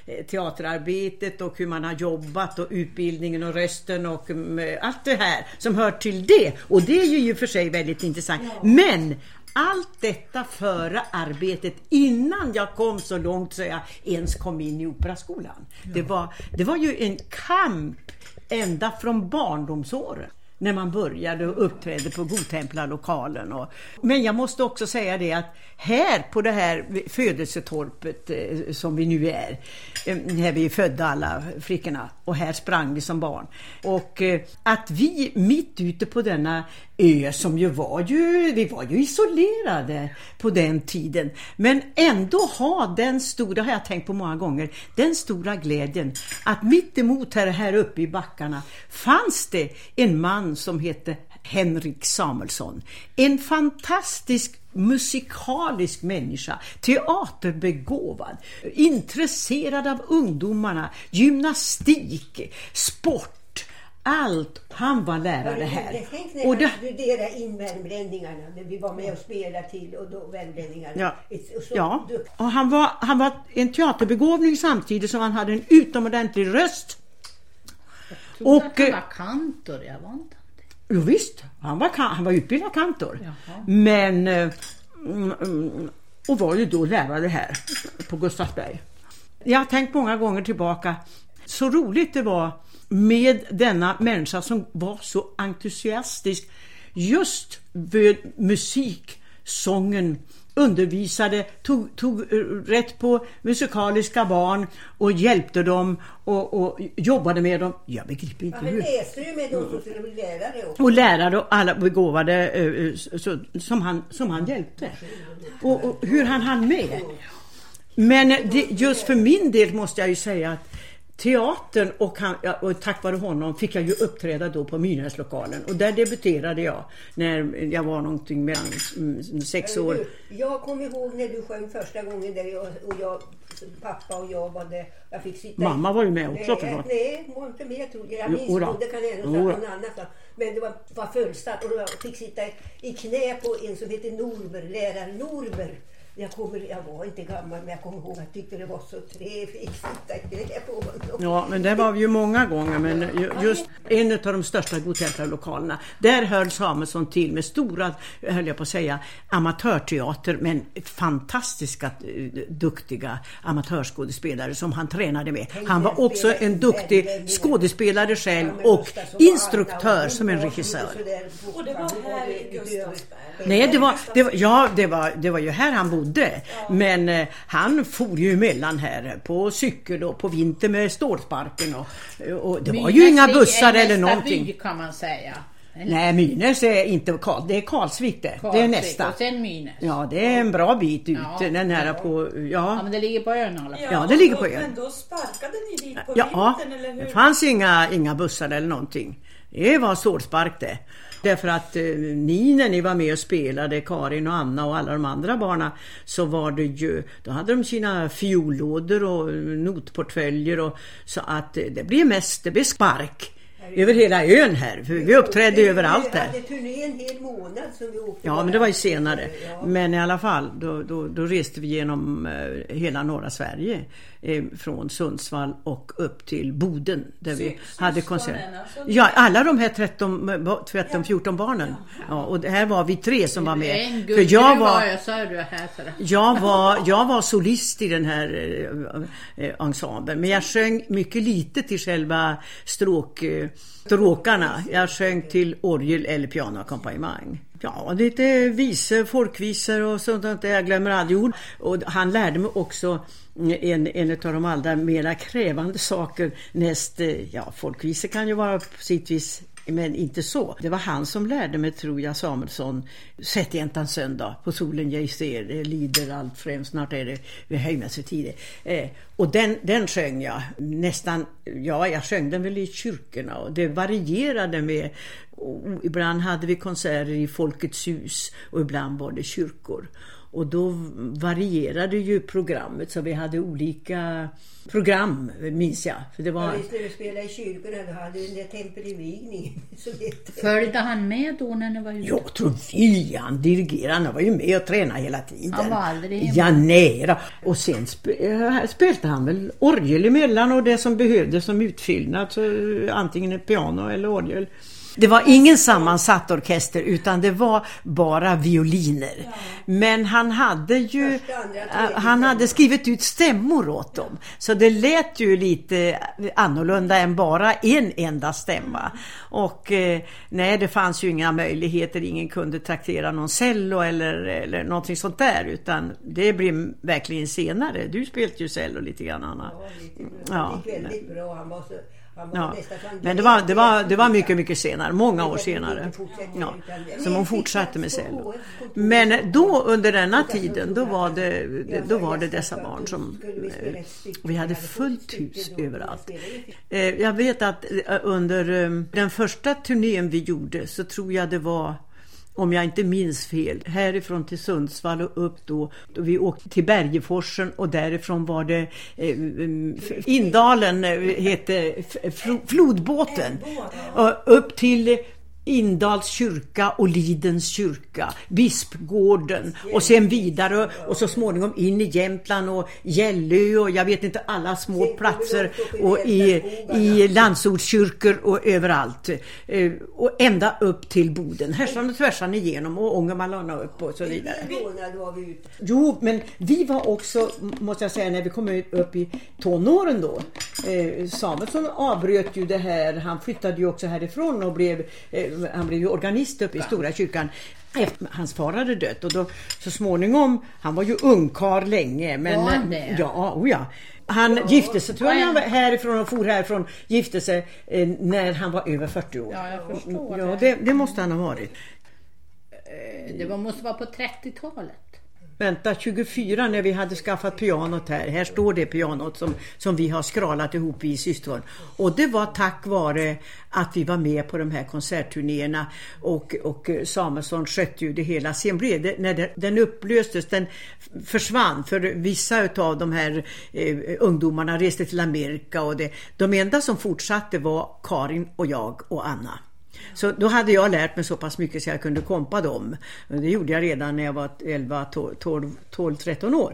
teaterarbetet och hur man har jobbat och utbildningen och rösten och allt det här som hör till det. Och det är ju för sig väldigt intressant. Ja. Men allt detta före arbetet innan jag kom så långt så jag ens kom in i operaskolan. Ja. Det var ju en kamp ända från barndomsåren. När man började och uppträdde på Godtemplarlokalen. Men jag måste också säga det att här på det här födelsetorpet som vi nu är. Här vi är födda alla flickorna. Och här sprang vi som barn. Och att vi mitt ute på denna ö som vi var ju isolerade på den tiden. Men ändå ha den stora, har jag tänkt på många gånger, den stora glädjen att mitt emot här uppe i backarna fanns det en man som hette Henrik Samuelsson. En fantastisk musikalisk människa, teaterbegåvad, intresserad av ungdomarna, gymnastik, sport, allt. Han var lärare här. Tänk när han studerade in värmlänningarna, när vi var med och spelade till och då värmlänningarna. Ja. Och han var en teaterbegåvning samtidigt som han hade en utomordentlig röst. Jag trodde att han var kantor, jag var inte. Jo visst, han var utbildad kantor. Jaha. Men och var ju då lärare här på Gustavsberg. Jag har tänkt många gånger tillbaka så roligt det var med denna människa som var så entusiastisk just vid musik, sången, undervisade, tog rätt på musikaliska barn och hjälpte dem och jobbade med dem. Jag begriper inte hur. Läste du med dem som skulle bli lärare också? Och lärare och alla begåvade som han hjälpte. Och hur han hann med. Men just för min del måste jag ju säga att teatern och tack vare honom fick jag ju uppträda då på Mynäslokalen. Och där debuterade jag när jag var någonting mellan 6 år. Jag kommer ihåg när du sjöng första gången där jag pappa och jag var där. Jag fick sitta mamma var ju med också. Nej, hon var inte med tror jag. Jag minns inte, det kan ändå säga någon annan. Men det var fullstart och jag fick sitta i knä på en som heter Norber, lärare Norber. Jag var inte gammal men jag kommer ihåg att jag tyckte det var så trevligt att sitta på honom. Ja, men det var ju många gånger. Men just en av de största Godtemplarlokalerna. Där höll Samuelsson till med stora, höll jag på att säga, amatörteater. Men fantastiska, duktiga amatörskådespelare som han tränade med. Han var också en duktig skådespelare själv och instruktör som en regissör. Och det var här i Gustavsberg? Nej, det var ju här han bodde. Men han for ju emellan här på cykel och på vinter med stålsparken och det var ju inga bussar eller någonting. By, kan man säga. Nej, Mynäs är inte det är Karlsvik det. Det är nästa. Och sen Mynäs. Ja, det är en bra bit ut. Den här på ja, men det ligger på ön i alla fall. Ja, det ligger på ön. Men då sparkade ni dit på vintern eller hur? Det fanns inga bussar eller någonting. Det var stålspark det. Därför att när ni var med och spelade, Karin och Anna och alla de andra barna, så var det ju, då hade de sina fiollådor och notportföljer och så att det blev spark över hela ön här. För vi uppträdde överallt där. Vi hade turné en hel månad som vi åkte. Ja, men det var ju senare. Ja. Men i alla fall, då reste vi genom hela norra Sverige. Från Sundsvall och upp till Boden där vi hade konsert. Ja, alla de här 13-14 barnen. Ja, och här var vi 3 som var med. För jag var solist i den här ensemblen. Men jag sjöng mycket lite till själva stråkarna. Jag sjöng till orgel eller pianoackompanjemang. Ja, lite visor, folkvisor och sånt där. Jag glömmer aldrig ord. Och han lärde mig också en av de allra mera krävande saker. Folkvisor kan ju vara på sitt vis, men inte så. Det var han som lärde mig, tror jag, Samuelsson. Sätt jämtan söndag, på solen jag ser, det lider allt främst, snart är det vid höjmässetider. Och den sjöng jag nästan, jag sjöng den väl i kyrkorna och det varierade med, och ibland hade vi konserter i Folkets hus och ibland var det kyrkor. Och då varierade ju programmet, så vi hade olika program, minns jag. För det var... Ja, visst, när du spelade i kyrkorna, då hade du den där tempelivigningen. Följde han med då när ni var ute? Jag tror han dirigerade, han var ju med och tränade hela tiden. Han var aldrig hemma. Ja, nära. Och sen spelade han väl orgel emellan och det som behövdes som utfyllnad, så antingen ett piano eller orgel. Det var ingen sammansatt orkester, utan det var bara violiner. Ja. Men han hade skrivit ut stämmor åt dem. Så det lät ju lite annorlunda än bara en enda stämma. Och nej, det fanns ju inga möjligheter. Ingen kunde traktera någon cello eller någonting sånt där. Utan det blev verkligen senare. Du spelade ju cello lite grann, Anna. Ja, det gick väldigt bra. Han var så... Ja, men det var mycket senare, många år senare. Ja, som hon fortsatte med cello. Men då under denna tiden, då var det dessa barn som vi hade fullt hus överallt. Jag vet att under den första turnén vi gjorde, så tror jag det var, om jag inte minns fel, härifrån till Sundsvall och upp då vi åkte till Bergeforsen, och därifrån var det Indalen hette flodbåten, och upp till Indals kyrka och Lidens kyrka, Bispgården, och sen vidare och så småningom in i Jämtland och Gällö och jag vet inte, alla små platser och i landsortskyrkor och överallt, och ända upp till Boden, härsan och tvärsan igenom, och Ångermanland upp och så vidare. Jo, men vi var också, måste jag säga, när vi kom upp i tonåren då, Samuelsson avbröt ju det här, han flyttade ju också härifrån och han blev ju organist uppe i Stora kyrkan. Hans far hade dött, och då så småningom, han var ju ungkar länge, men ja. Han gifte sig, tror jag, han var härifrån och for härifrån, gifte sig när han var över 40 år. Ja, jag förstår. Ja, det måste han ha varit. Det måste vara på 30-talet. Vänta, 24 när vi hade skaffat pianot här. Här står det pianot som vi har skralat ihop i systervården. Och det var tack vare att vi var med på de här konsertturnéerna. Och Samuelsson skötte ju det hela. Sen blev det, när den upplöstes, den försvann. För vissa av de här ungdomarna reste till Amerika. Och de enda som fortsatte var Karin och jag och Anna. Så då hade jag lärt mig så pass mycket så jag kunde kompa dem. Det gjorde jag redan när jag var 11, 12, 13 år.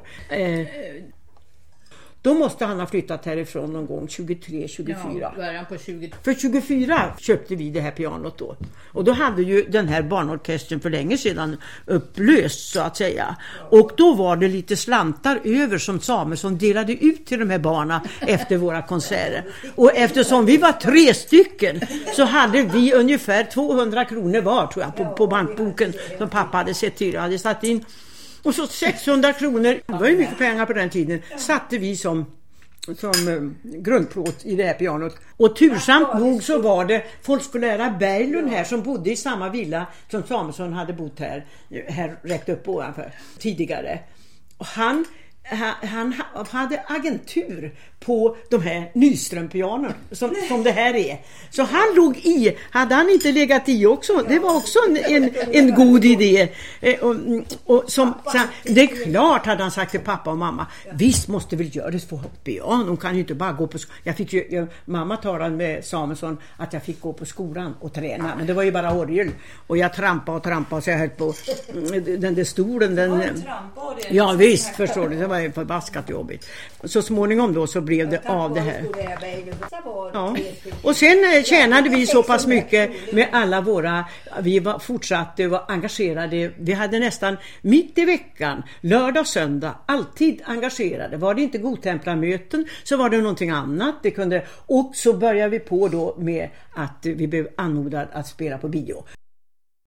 Då måste han ha flyttat härifrån någon gång 23, 24. Ja, början på 20. För 24 köpte vi det här pianot då. Och då hade ju den här barnorkestern för länge sedan upplöst, så att säga. Och då var det lite slantar över som Samuelsson delade ut till de här barnen efter våra konserter. Och eftersom vi var 3 stycken så hade vi ungefär 200 kronor var, tror jag, på bankboken som pappa hade sett till. Jag hade satt in. Och så 600 kronor, det var ju mycket pengar på den tiden, satte vi som grundplåt i det här pianot. Och tursamt nog så var det folkskollärare Berglund här som bodde i samma villa som Samuelsson hade bott här rätt upp ovanför tidigare. Och han hade agentur på de här Nyström-pianon som det här är. Så han låg i. Hade han inte legat i också? Det var också en god idé. Och det är klart, hade han sagt till pappa och mamma. Visst måste väl göra det för piano. De kan ju inte bara gå på skolan. Mamma talade med Samuelsson att jag fick gå på skolan och träna. Men det var ju bara orgel. Och jag trampade så jag höll på den där stolen. Ja visst, förstår du. Det var ju förbaskat jobbigt. Så småningom då så blev det av det här. Ja. Och sen tjänade vi så pass mycket med alla våra, fortsatte vara engagerade. Vi hade nästan mitt i veckan, lördag och söndag, alltid engagerade. Var det inte godtemplarmöten så var det någonting annat. Och så började vi på då med att vi blev anmodade att spela på bio.